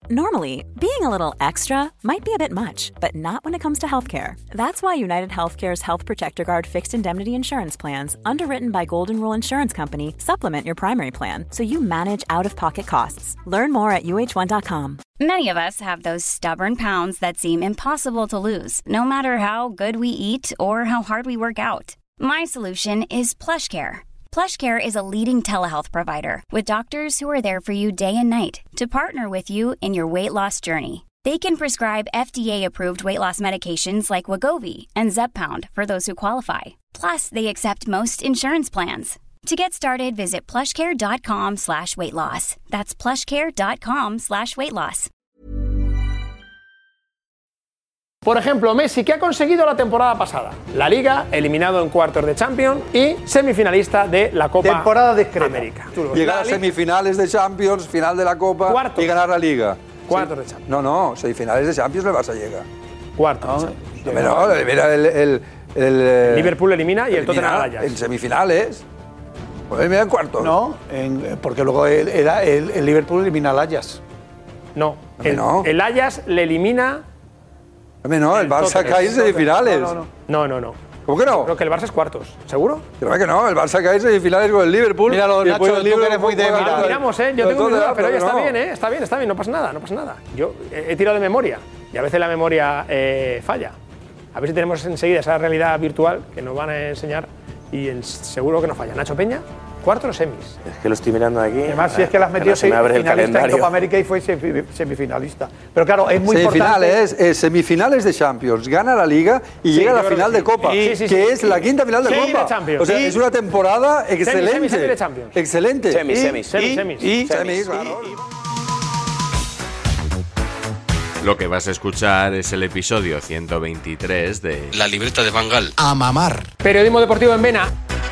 Normally, being a little extra might be a bit much, but not when it comes to healthcare. That's why United Healthcare's Health Protector Guard fixed indemnity insurance plans, underwritten by Golden Rule Insurance Company, supplement your primary plan so you manage out-of-pocket costs. Learn more at uh1.com. Many of us have those stubborn pounds that seem impossible to lose, no matter how good we eat or how hard we work out. My solution is PlushCare. PlushCare is a leading telehealth provider with doctors who are there for you day and night to partner with you in your weight loss journey. They can prescribe FDA-approved weight loss medications like Wegovy and Zepbound for those who qualify. Plus, they accept most insurance plans. To get started, visit plushcare.com/weightloss. That's plushcare.com/weightloss. Por ejemplo, Messi, ¿qué ha conseguido la temporada pasada? La Liga, eliminado en cuartos de Champions y semifinalista de la Copa temporada discreta. América. Llegar a semifinales de Champions, final de la Copa Cuartos. y ganar la Liga. Cuartos de Champions. No, semifinales de Champions el Barça llega. Cuartos de Champions. No, mira el Liverpool elimina y el Tottenham al Ajax. En semifinales. Pues elimina en cuartos. No, porque luego el Liverpool elimina al Ajax. No, el Ajax le elimina... No, el Barça cae en semifinales. No. ¿Cómo que no? Creo que el Barça es cuartos, ¿seguro? Creo que no, el Barça cae en semifinales con el Liverpool. Míralo, Nacho, tú que eres muy débil. Miramos, yo tengo mi duda, pero ya está bien, está bien, no pasa nada. Yo he tirado de memoria y a veces la memoria falla. A ver si tenemos enseguida esa realidad virtual que nos van a enseñar y seguro que no falla. Nacho Peña, ¿cuartos o semis? Es que lo estoy mirando aquí. Además, si es que las metió finalista en Copa América y fue semifinalista. Pero claro, es muy importante. Semifinales de Champions, gana la Liga y llega a la final de Copa, que es la quinta final de Copa. O sea, es una temporada excelente. Semis de Champions. Excelente. Semis. Claro. Lo que vas a escuchar es el episodio 123 de La libreta de Van Gaal. A mamar. Periodismo deportivo en Vena.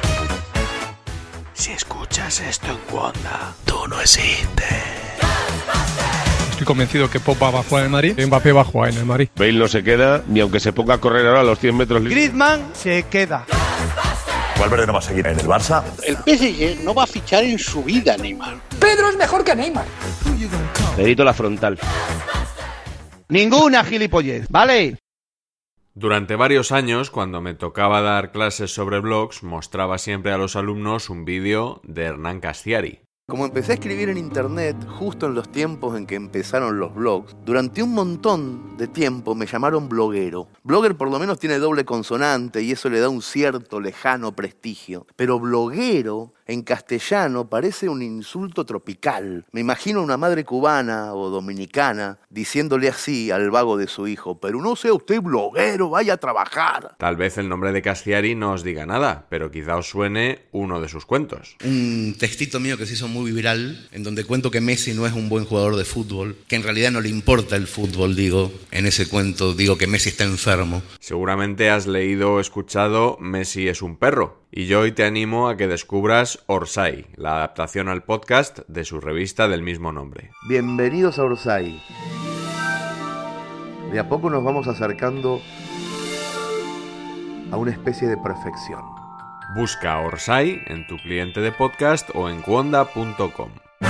Si escuchas esto en Wanda, tú no existes. Estoy convencido que Pogba va a jugar en el Madrid y Mbappé va a jugar en el Madrid. Bale no se queda, ni aunque se ponga a correr ahora a los 100 metros libres. Griezmann se queda. Valverde no va a seguir en el Barça. El PSG no va a fichar en su vida a Neymar. Pedro es mejor que Neymar. Dedito la frontal. Ninguna gilipollez, ¿vale? Durante varios años, cuando me tocaba dar clases sobre blogs, mostraba siempre a los alumnos un vídeo de Hernán Castiari. Como empecé a escribir en internet justo en los tiempos en que empezaron los blogs, durante un montón de tiempo me llamaron bloguero. Blogger por lo menos tiene doble consonante y eso le da un cierto lejano prestigio. Pero bloguero en castellano parece un insulto tropical. Me imagino a una madre cubana o dominicana diciéndole así al vago de su hijo: pero no sea usted bloguero, vaya a trabajar. Tal vez el nombre de Castiari no os diga nada, pero quizá os suene uno de sus cuentos. Un textito mío que se hizo muy viral, en donde cuento que Messi no es un buen jugador de fútbol, que en realidad no le importa el fútbol, digo. En ese cuento digo que Messi está enfermo. Seguramente has leído o escuchado Messi es un perro. Y yo hoy te animo a que descubras Orsay, la adaptación al podcast de su revista del mismo nombre. Bienvenidos a Orsay. De a poco nos vamos acercando a una especie de perfección. Busca Orsay en tu cliente de podcast o en wanda.com.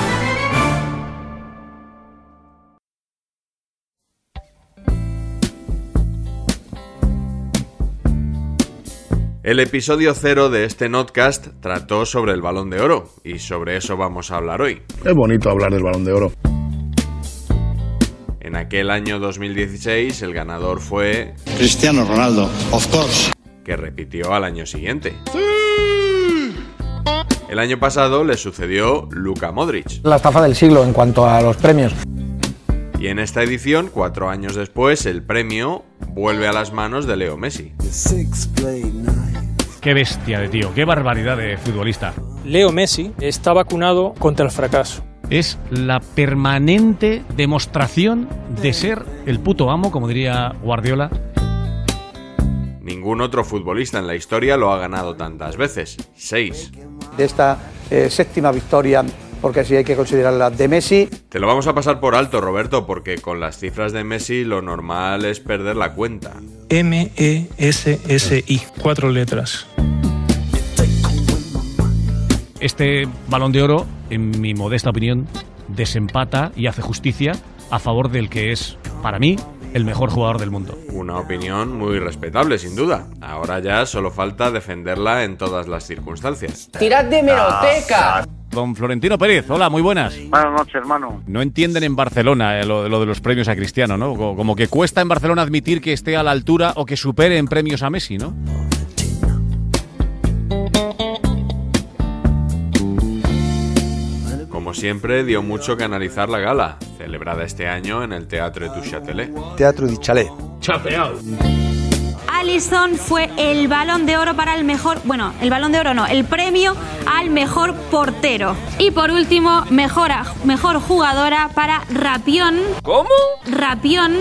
El episodio 0 de este Notcast trató sobre el Balón de Oro y sobre eso vamos a hablar hoy. Es bonito hablar del Balón de Oro. En aquel año 2016 el ganador fue... Cristiano Ronaldo, of course. Que repitió al año siguiente. ¡Sí! El año pasado le sucedió Luka Modric. La estafa del siglo en cuanto a los premios. Y en esta edición, 4 años después, el premio vuelve a las manos de Leo Messi. Qué bestia de tío, qué barbaridad de futbolista. Leo Messi está vacunado contra el fracaso. Es la permanente demostración de ser el puto amo, como diría Guardiola. Ningún otro futbolista en la historia lo ha ganado tantas veces, 6. De esta séptima victoria, porque así hay que considerarla, de Messi. Te lo vamos a pasar por alto, Roberto, porque con las cifras de Messi lo normal es perder la cuenta. MESSI, 4 letras. Este Balón de Oro, en mi modesta opinión, desempata y hace justicia a favor del que es, para mí, el mejor jugador del mundo. Una opinión muy respetable, sin duda. Ahora ya solo falta defenderla en todas las circunstancias. ¡Tirad de hemeroteca! Don Florentino Pérez, hola, muy buenas. Buenas noches, hermano. No entienden en Barcelona lo de los premios a Cristiano, ¿no? Como que cuesta en Barcelona admitir que esté a la altura o que supere en premios a Messi, ¿no? Como siempre, dio mucho que analizar la gala, celebrada este año en el Teatre du Châtelet. Teatro di Chalet. Chapeado. Alisson fue el Balón de Oro para el mejor... Bueno, el Balón de Oro no, el premio al mejor portero. Y por último, mejor jugadora para Rapión. ¿Cómo? Rapión.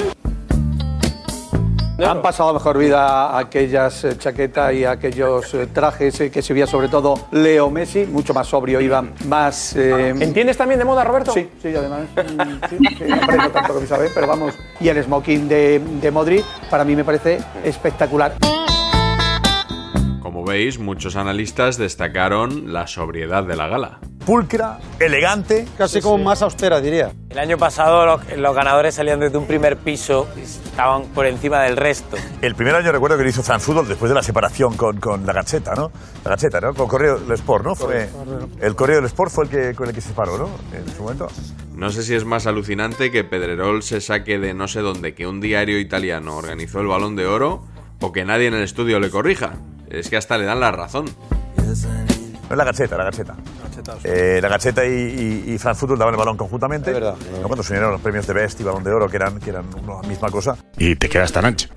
Han pasado mejor vida aquellas chaquetas y aquellos trajes que se veía sobre todo Leo Messi, mucho más sobrio, iba más... ¿Entiendes también de moda, Roberto? Sí, además. Sí, no aprendo tanto como sabes, pero vamos. Y el smoking de Modric para mí me parece espectacular. Como veis, muchos analistas destacaron la sobriedad de la gala. Pulcra, elegante. Casi como más austera, diría. El año pasado los ganadores salían desde un primer piso y estaban por encima del resto. El primer año recuerdo que lo hizo France Football después de la separación con la Gazzetta, ¿no? La Gazzetta, ¿no? Con Correo del Sport, ¿no? El Correo del Sport fue con el que se separó, ¿no? En su momento. No sé si es más alucinante que Pedrerol se saque de no sé dónde que un diario italiano organizó el Balón de Oro o que nadie en el estudio le corrija. Es que hasta le dan la razón. No es la Gazzetta. La Gazzetta y France Football daban el balón conjuntamente. Es verdad. ¿No? Cuando se unieron los premios de Best y Balón de Oro, que eran la misma cosa. Y te quedas tan ancho.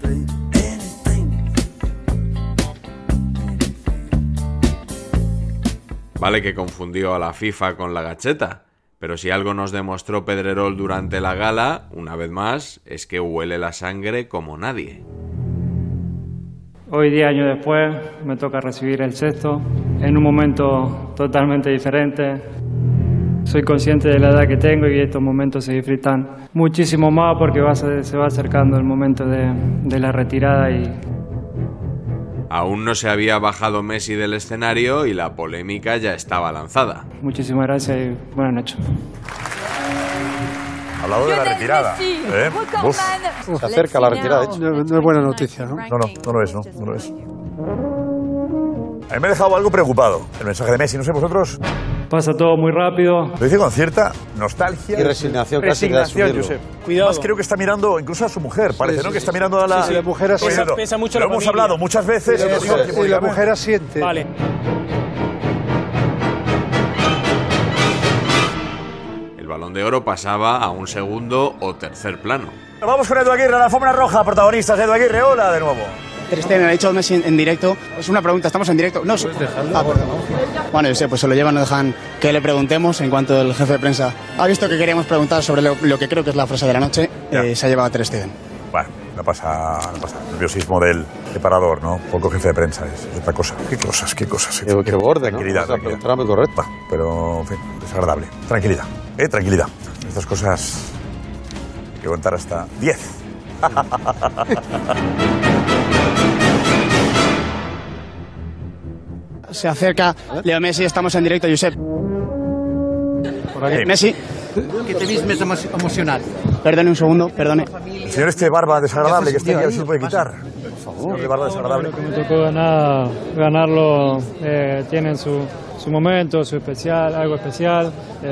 Vale que confundió a la FIFA con la Gazzetta, pero si algo nos demostró Pedrerol durante la gala, una vez más, es que huele la sangre como nadie. Hoy, 10 años después, me toca recibir el sexto en un momento totalmente diferente. Soy consciente de la edad que tengo y estos momentos se disfrutan muchísimo más porque se va acercando el momento de la retirada y... Aún no se había bajado Messi del escenario y la polémica ya estaba lanzada. Muchísimas gracias y buenas noches. Hablado de la retirada. Se acerca la retirada. No es buena noticia, ¿no? No lo es. A mí me ha dejado algo preocupado el mensaje de Messi, no sé vosotros. Pasa todo muy rápido. Lo dice con cierta nostalgia. Y resignación casi de asumirlo. Cuidado. Además creo que está mirando incluso a su mujer, parece, ¿no? Que está mirando a la... Sí, la mujer asiente. Pesa mucho lo hemos hablado muchas veces. Y la mujer asiente. Vale. El Balón de Oro pasaba a un segundo o tercer plano. Vamos con Edu Aguirre, la alfombra roja, protagonistas. Edu Aguirre, hola de nuevo. Ter Stegen, ha dicho Messi en directo. Es una pregunta, estamos en directo. No, bueno, yo sé, pues se lo llevan, no dejan que le preguntemos en cuanto el jefe de prensa ha visto que queríamos preguntar sobre lo que creo que es la frase de la noche. Se ha llevado a Ter Stegen. Bueno, no pasa. Nerviosismo del preparador, ¿no? Poco jefe de prensa, es otra cosa. ¿Qué cosas? Qué borde, ¿no? Tranquilidad. Tranquilidad. Muy correcta. Pero, en fin, desagradable. Tranquilidad, tranquilidad. Estas cosas hay que contar hasta 10. Se acerca Leo Messi, estamos en directo, Josep. Messi. Que te ves más emocional. Perdone un segundo, perdone. El señor barba desagradable que está aquí, a ver si lo puede quitar. Por favor, de barba desagradable. Lo que me tocó ganarlo, tienen su momento, algo especial.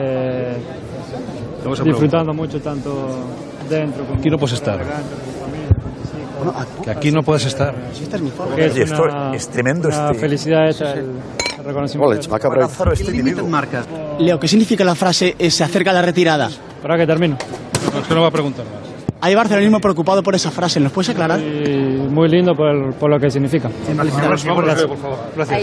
Disfrutando mucho tanto dentro como... Aquí no puedes estar. Que aquí no puedes estar. Esta es mi forma. Es tremendo una felicidad esta, el reconocimiento. Leo, ¿qué significa la frase se acerca la retirada? Para que termino. No, es que no va a preguntar más. Hay barcelonismo preocupado por esa frase, ¿nos puedes aclarar? Y muy lindo por lo que significa. Vamos, por favor. Gracias.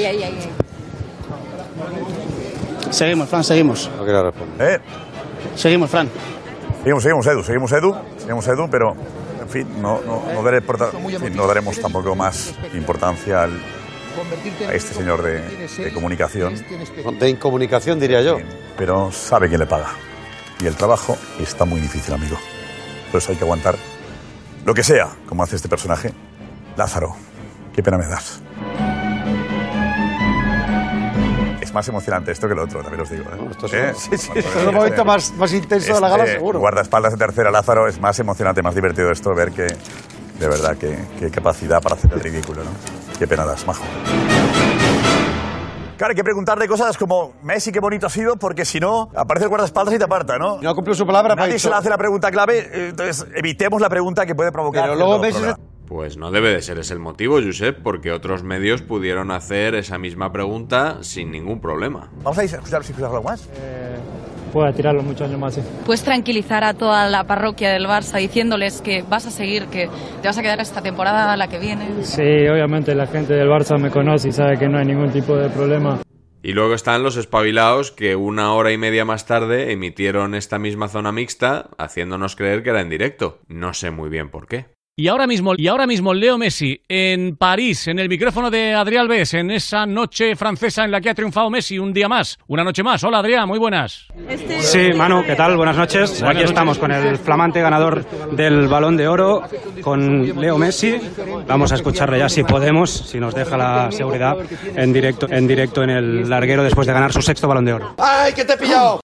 Seguimos, Fran, seguimos. No quiero responder. Seguimos, Fran. Seguimos, Edu, pero... En fin, no daremos tampoco más importancia a este señor de comunicación. De incomunicación, diría yo. Pero sabe quién le paga. Y el trabajo está muy difícil, amigo. Por eso hay que aguantar lo que sea, como hace este personaje. Lázaro, qué pena me das. es más emocionante esto que lo otro, también os digo. Esto es el momento más intenso de la gala, seguro. Guardaespaldas de tercera, Lázaro, es más emocionante, más divertido esto, ver que, de verdad, qué capacidad para hacer el ridículo, ¿no? Qué pena das, majo. Claro, hay que preguntarle cosas como Messi, qué bonito ha sido, porque si no, aparece el guardaespaldas y te aparta, ¿no? No cumplió su palabra. Nadie se le hace la pregunta clave, entonces evitemos la pregununda que puede provocar. Pero luego Messi... Pues no debe de ser ese el motivo, Josep, porque otros medios pudieron hacer esa misma pregunta sin ningún problema. Vamos a escuchar si algo más. Pueda tirarlo muchos años más, sí. Puedes tranquilizar a toda la parroquia del Barça diciéndoles que vas a seguir, que te vas a quedar esta temporada, la que viene. Sí, obviamente la gente del Barça me conoce y sabe que no hay ningún tipo de problema. Y luego están los espabilados que 1 hora y media más tarde emitieron esta misma zona mixta, haciéndonos creer que era en directo. No sé muy bien por qué. Y ahora mismo Leo Messi en París, en el micrófono de Adrián Alves, en esa noche francesa en la que ha triunfado Messi un día más, una noche más. Hola Adrián, muy buenas. Sí, Manu, ¿qué tal? Buenas noches. Aquí estamos con el flamante ganador del Balón de Oro, con Leo Messi. Vamos a escucharle ya si podemos, si nos deja la seguridad, en directo en el larguero después de ganar su 6º Balón de Oro. ¡Ay, que te he pillado!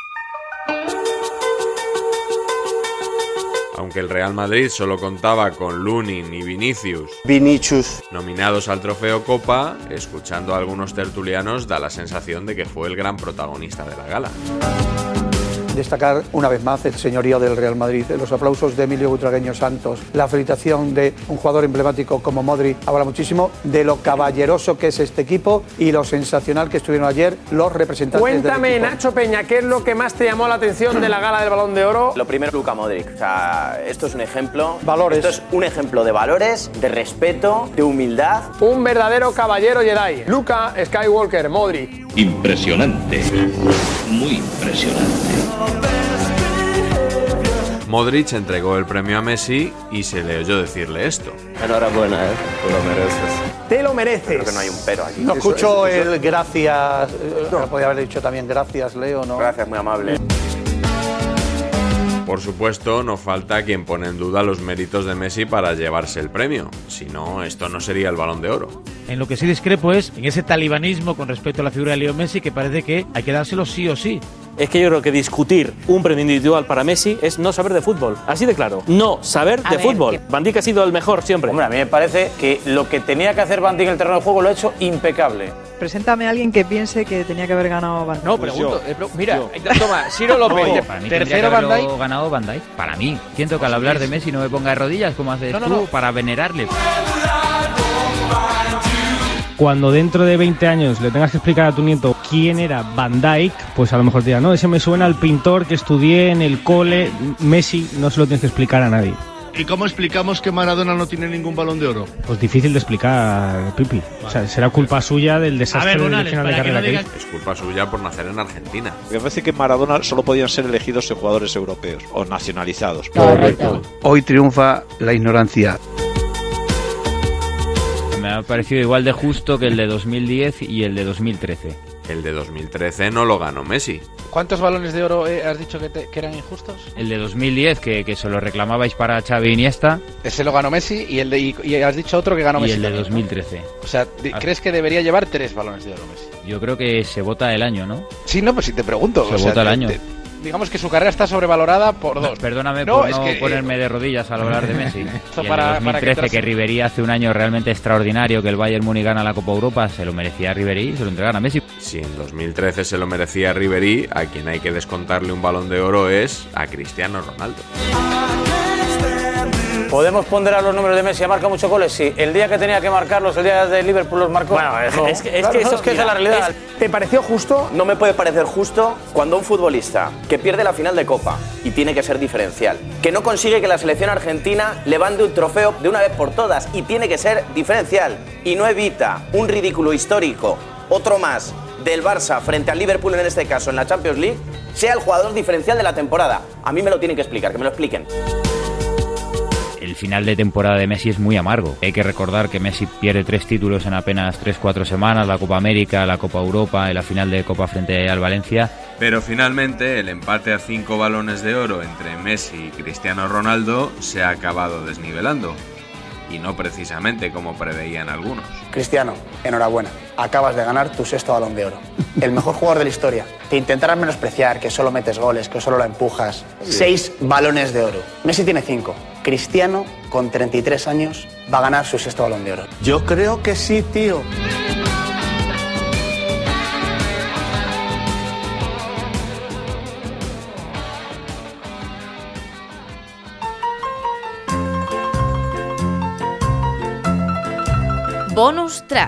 Aunque el Real Madrid solo contaba con Lunin y Vinicius nominados al Trofeo Copa, escuchando a algunos tertulianos da la sensación de que fue el gran protagonista de la gala. Destacar una vez más el señorío del Real Madrid, los aplausos de Emilio Butragueño Santos, la felicitación de un jugador emblemático como Modric, habla muchísimo de lo caballeroso que es este equipo y lo sensacional que estuvieron ayer los representantes Cuéntame, del equipo. Nacho Peña, ¿qué es lo que más te llamó la atención de la gala del Balón de Oro? Lo primero, Luka Modric. O sea, esto es un ejemplo. Valores. Esto es un ejemplo de valores, de respeto, de humildad. Un verdadero caballero Jedi. Luka Skywalker, Modric. Impresionante. Muy impresionante. Modric entregó el premio a Messi y se le oyó decirle esto. Enhorabuena, te lo mereces. Te lo mereces. Creo que no hay un pero aquí. No escucho el gracias, no podía haber dicho también gracias, Leo, ¿no? Gracias, muy amable. Por supuesto, no falta quien pone en duda los méritos de Messi para llevarse el premio. Si no, esto no sería el Balón de Oro. En lo que sí discrepo es en ese talibanismo con respecto a la figura de Leo Messi, que parece que hay que dárselo sí o sí. Es que yo creo que discutir un premio individual para Messi es no saber de fútbol. Así de claro. No saber de fútbol. Van Dijk ha sido el mejor siempre. Hombre, a mí me parece que lo que tenía que hacer Van Dijk en el terreno de juego lo ha hecho impecable. Preséntame a alguien que piense que tenía que haber ganado Van Dijk. No, pregunto. Mira, toma, Ciro López. Para mí Tercero Van Dijk. ganado Van Dijk. Para mí. Siento que al hablar de Messi no me ponga de rodillas como haces tú para venerarle. Cuando dentro de 20 años le tengas que explicar a tu nieto quién era Van Dijk, pues a lo mejor te dirá, no, ese me suena al pintor que estudié en el cole. Messi no se lo tienes que explicar a nadie. ¿Y cómo explicamos que Maradona no tiene ningún Balón de Oro? Pues difícil de explicar, Pipi. O sea, será culpa suya del desastre del final de carrera que es culpa suya por nacer en Argentina. Me parece que Maradona solo podían ser elegidos en jugadores europeos o nacionalizados. Correcto. Hoy triunfa la ignorancia. Me ha parecido igual de justo que el de 2010 y el de 2013. El de 2013 no lo ganó Messi. ¿Cuántos balones de oro has dicho que eran injustos? El de 2010, que se lo reclamabais para Xavi Iniesta. Ese lo ganó Messi y has dicho otro que ganó Messi. Y el de también, 2013. ¿no? O sea, ¿crees que debería llevar 3 balones de oro Messi? Yo creo que se vota el año, ¿no? Sí, no, pues si te pregunto. Se vota el año. Digamos que su carrera está sobrevalorada por 2. Perdóname por no ponerme de rodillas al hablar de Messi. Y el de 2013, que Ribéry hace un año realmente extraordinario, que el Bayern Múnich gana la Copa Europa, se lo merecía a Ribéry y se lo entregan a Messi. Si en 2013 se lo merecía Ribéry, a quien hay que descontarle un Balón de Oro es a Cristiano Ronaldo. ¿Podemos ponderar los números de Messi? ¿Ha marcado muchos goles? Sí. ¿El día que tenía que marcarlos, el día de Liverpool los marcó? Bueno, es que eso es la realidad. ¿Te pareció justo? No me puede parecer justo cuando un futbolista que pierde la final de Copa y tiene que ser diferencial, que no consigue que la selección argentina levante un trofeo de una vez por todas y tiene que ser diferencial y no evita un ridículo histórico, otro más, del Barça frente al Liverpool en este caso en la Champions League, sea el jugador diferencial de la temporada. A mí me lo tienen que explicar, que me lo expliquen. El final de temporada de Messi es muy amargo. Hay que recordar que Messi pierde 3 títulos en apenas 3-4 semanas, la Copa América, la Copa Europa y la final de Copa frente al Valencia. Pero finalmente el empate a 5 balones de oro entre Messi y Cristiano Ronaldo se ha acabado desnivelando. y no precisamente como preveían algunos. Cristiano, enhorabuena. Acabas de ganar tu 6º Balón de Oro. El mejor jugador de la historia. Te intentarán menospreciar, que solo metes goles, que solo la empujas. 6 Balones de Oro. Messi tiene 5. Cristiano, con 33 años, va a ganar su 6º Balón de Oro. Yo creo que sí, tío. Bonus track.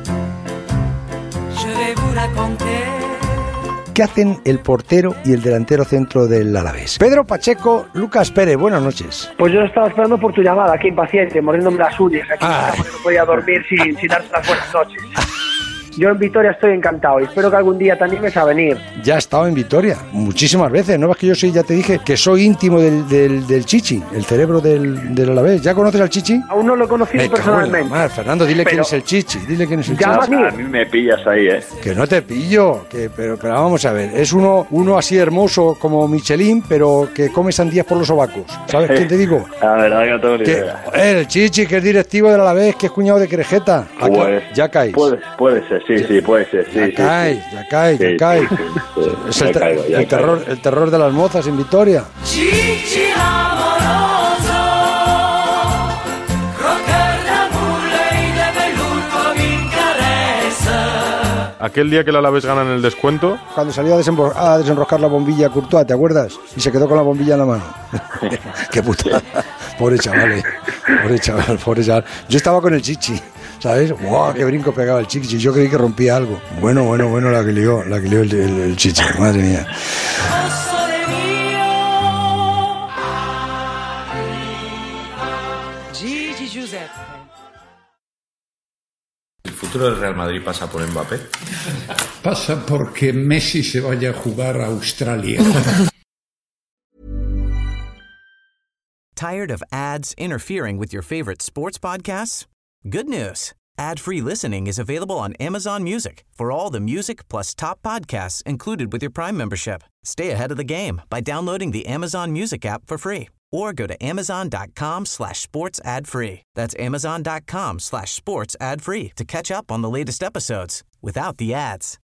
¿Qué hacen el portero y el delantero centro del Alavés? Pedro Pacheco, Lucas Pérez, buenas noches. Pues yo estaba esperando por tu llamada, aquí impaciente, mordiéndome las uñas, aquí porque no podía dormir sin darte las buenas noches. Yo en Vitoria estoy encantado y espero que algún día te animes a venir. Ya he estado en Vitoria muchísimas veces, ¿no ves que yo soy, ya te dije, que soy íntimo del Chichi, el cerebro del Alavés? ¿Ya conoces al Chichi? Aún no lo he conocido personalmente. Fernando, dile quién es el Chichi, dile quién es el Chichi. A mí me pillas ahí, Que no te pillo, pero vamos a ver, es uno así hermoso como Michelin, pero que come sandías por los sobacos. ¿Sabes quién te digo? La verdad que no tengo ni idea. El Chichi, que es directivo del Alavés, que es cuñado de Querejeta. Pues, ya caes. Puede ser. Sí, puede ser. Ya caes. Es el terror de las mozas en Vitoria. Aquel día que el Alavés gana en el descuento, cuando salió a desenroscar la bombilla a Courtois, ¿te acuerdas? Y se quedó con la bombilla en la mano. Qué putada. Pobre chaval. Yo estaba con el Chichi, ¿sabes? ¡Wow! ¡Qué brinco pegaba el Chichi! Yo creí que rompía algo. Bueno, la que lió el Chichi. Madre mía. ¿El futuro del Real Madrid pasa por Mbappé? Pasa porque Messi se vaya a jugar a Australia. Tired of ads interfering with your favorite sports podcasts? Good news. Ad-free listening is available on Amazon Music for all the music plus top podcasts included with your Prime membership. Stay ahead of the game by downloading the Amazon Music app for free or go to amazon.com/sports ad free. That's amazon.com/sports ad free to catch up on the latest episodes without the ads.